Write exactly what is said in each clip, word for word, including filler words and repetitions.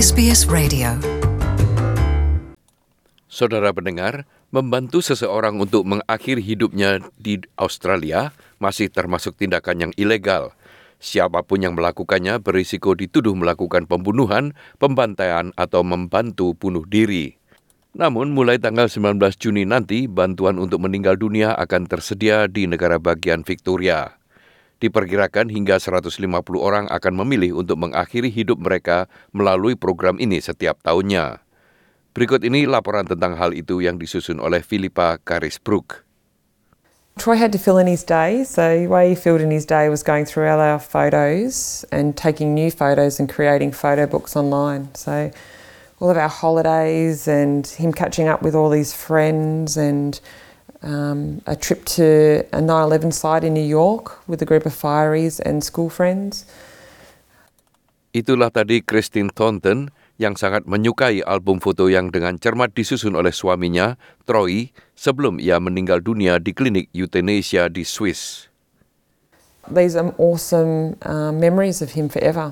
S B S Radio. Saudara pendengar, membantu seseorang untuk mengakhiri hidupnya di Australia masih termasuk tindakan yang ilegal. Siapapun yang melakukannya berisiko dituduh melakukan pembunuhan, pembantaian, atau membantu bunuh diri. Namun, mulai tanggal sembilan belas Juni nanti, bantuan untuk meninggal dunia akan tersedia di negara bagian Victoria. Diperkirakan hingga seratus lima puluh orang akan memilih untuk mengakhiri hidup mereka melalui program ini setiap tahunnya. Berikut ini laporan tentang hal itu yang disusun oleh Philippa Carisbrook. Troy had to fill in his day, so the way he filled in his day was going through all our photos and taking new photos and creating photo books online. So all of our holidays and him catching up with all his friends and um, a trip to a nine eleven site in New York with a group of fireys and school friends. Itulah tadi Christine Thornton yang sangat menyukai album foto yang dengan cermat disusun oleh suaminya, Troy, sebelum ia meninggal dunia di klinik euthanasia di Swiss. These are awesome uh, memories of him forever.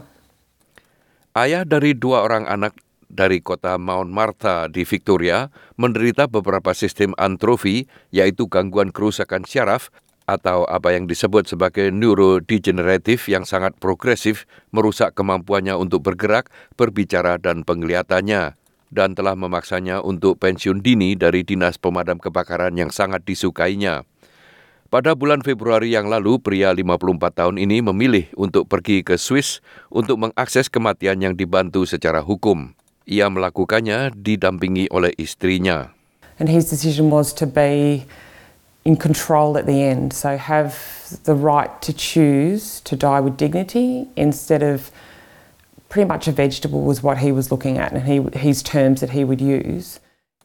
Ayah dari dua orang anak dari kota Mount Martha di Victoria menderita beberapa sistem atrofi, yaitu gangguan kerusakan syaraf atau apa yang disebut sebagai neurodegeneratif yang sangat progresif, merusak kemampuannya untuk bergerak, berbicara, dan penglihatannya, dan telah memaksanya untuk pensiun dini dari Dinas Pemadam Kebakaran yang sangat disukainya. Pada bulan Februari yang lalu, pria lima puluh empat tahun ini memilih untuk pergi ke Swiss untuk mengakses kematian yang dibantu secara hukum. Ia melakukannya didampingi oleh istrinya. And his decision was to be in control at the end, so have the right to choose to die with dignity instead of pretty much a vegetable was what he was looking at and he, his terms that he would use.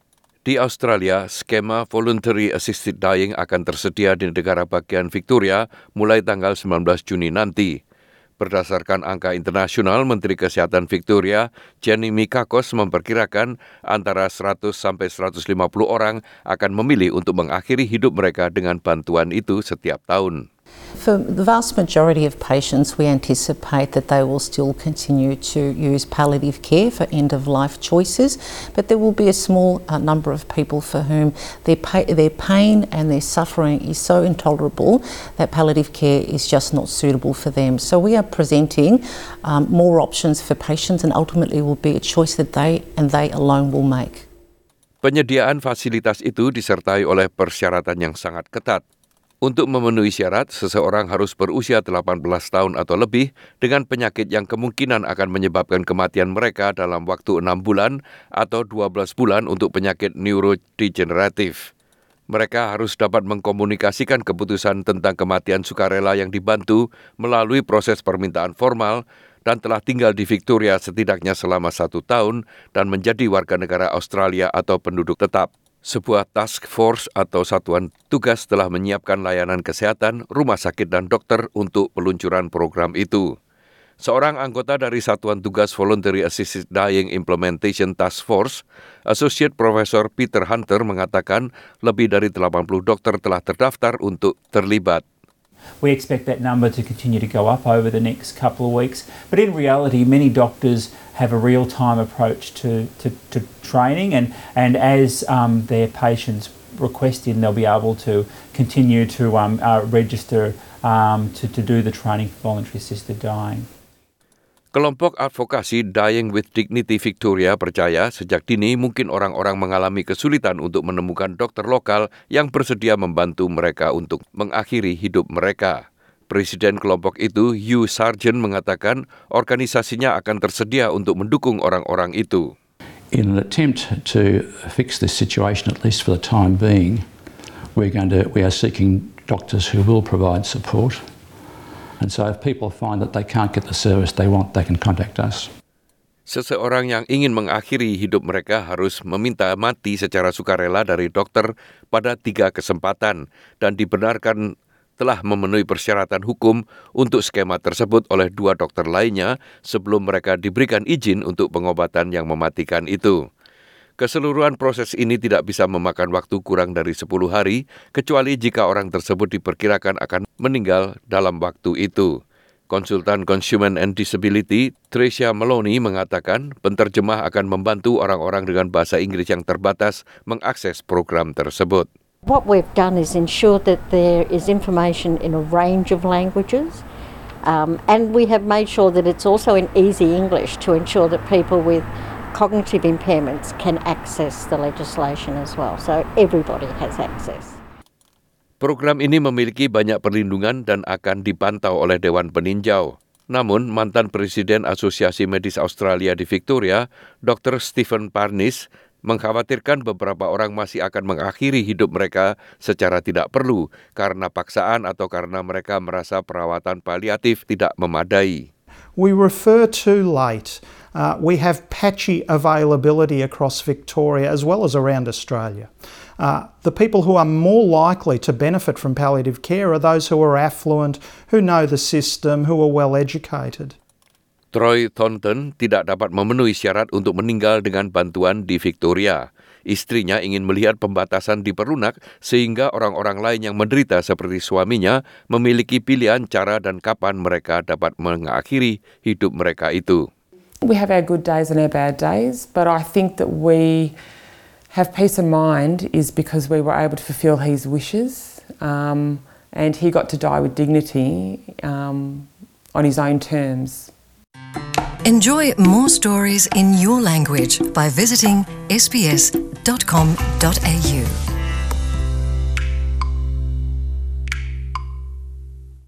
Di Australia, skema Voluntary Assisted Dying akan tersedia di negara bagian Victoria mulai tanggal sembilan belas Juni nanti. Berdasarkan angka internasional, Menteri Kesehatan Victoria, Jenny Mikakos, memperkirakan antara seratus sampai seratus lima puluh orang akan memilih untuk mengakhiri hidup mereka dengan bantuan itu setiap tahun. For the vast majority of patients, we anticipate that they will still continue to use palliative care for end-of-life choices, but there will be a small uh, number of people for whom their, pa- their pain and their suffering is so intolerable that palliative care is just not suitable for them. So we are presenting um, more options for patients, and ultimately will be a choice that they and they alone will make. Penyediaan fasilitas itu disertai oleh persyaratan yang sangat ketat. Untuk memenuhi syarat, seseorang harus berusia delapan belas tahun atau lebih dengan penyakit yang kemungkinan akan menyebabkan kematian mereka dalam waktu enam bulan atau dua belas bulan untuk penyakit neurodegeneratif. Mereka harus dapat mengkomunikasikan keputusan tentang kematian sukarela yang dibantu melalui proses permintaan formal dan telah tinggal di Victoria setidaknya selama satu tahun dan menjadi warga negara Australia atau penduduk tetap. Sebuah task force atau satuan tugas telah menyiapkan layanan kesehatan, rumah sakit, dan dokter untuk peluncuran program itu. Seorang anggota dari Satuan Tugas Voluntary Assisted Dying Implementation Task Force, Associate Professor Peter Hunter, mengatakan lebih dari delapan puluh dokter telah terdaftar untuk terlibat. We expect that number to continue to go up over the next couple of weeks. But in reality, many doctors have a real-time approach to, to, to training, and, and as um, their patients request in, they'll be able to continue to um, uh, register um, to, to do the training for voluntary assisted dying. Kelompok advokasi Dying with Dignity Victoria percaya sejak dini mungkin orang-orang mengalami kesulitan untuk menemukan dokter lokal yang bersedia membantu mereka untuk mengakhiri hidup mereka. Presiden kelompok itu, Hugh Sargent, mengatakan organisasinya akan tersedia untuk mendukung orang-orang itu. In an attempt to fix this situation, at least for the time being, we're going to, we are seeking doctors who will provide support. And so if people find that they can't get the service they want, they can contact us. Seseorang yang ingin mengakhiri hidup mereka harus meminta mati secara sukarela dari dokter pada tiga kesempatan dan dibenarkan telah memenuhi persyaratan hukum untuk skema tersebut oleh dua dokter lainnya sebelum mereka diberikan izin untuk pengobatan yang mematikan itu. Keseluruhan proses ini tidak bisa memakan waktu kurang dari sepuluh hari, kecuali jika orang tersebut diperkirakan akan meninggal dalam waktu itu. Konsultan Consumer and Disability, Tricia Maloney, mengatakan penterjemah akan membantu orang-orang dengan bahasa Inggris yang terbatas mengakses program tersebut. What we've done is ensure that there is information in a range of languages, um, and we have made sure that it's also in easy English to ensure that people with cognitive impairments can access the legislation as well, so everybody has access. Program ini memiliki banyak perlindungan dan akan dipantau oleh Dewan Peninjau. Namun, mantan Presiden Asosiasi Medis Australia di Victoria, Doktor Stephen Parnis, mengkhawatirkan beberapa orang masih akan mengakhiri hidup mereka secara tidak perlu karena paksaan atau karena mereka merasa perawatan paliatif tidak memadai. We refer too late. Uh, we have patchy availability across Victoria as well as around Australia. Uh, the people who are more likely to benefit from palliative care are those who are affluent, who know the system, who are well educated. Troy Thornton tidak dapat memenuhi syarat untuk meninggal dengan bantuan di Victoria. Istrinya ingin melihat pembatasan diperlunak sehingga orang-orang lain yang menderita seperti suaminya memiliki pilihan cara dan kapan mereka dapat mengakhiri hidup mereka itu. We have our good days and our bad days, but I think that we have peace of mind is because we were able to fulfil his wishes, um, and he got to die with dignity um, on his own terms. Enjoy more stories in your language by visiting s b s dot com dot a u.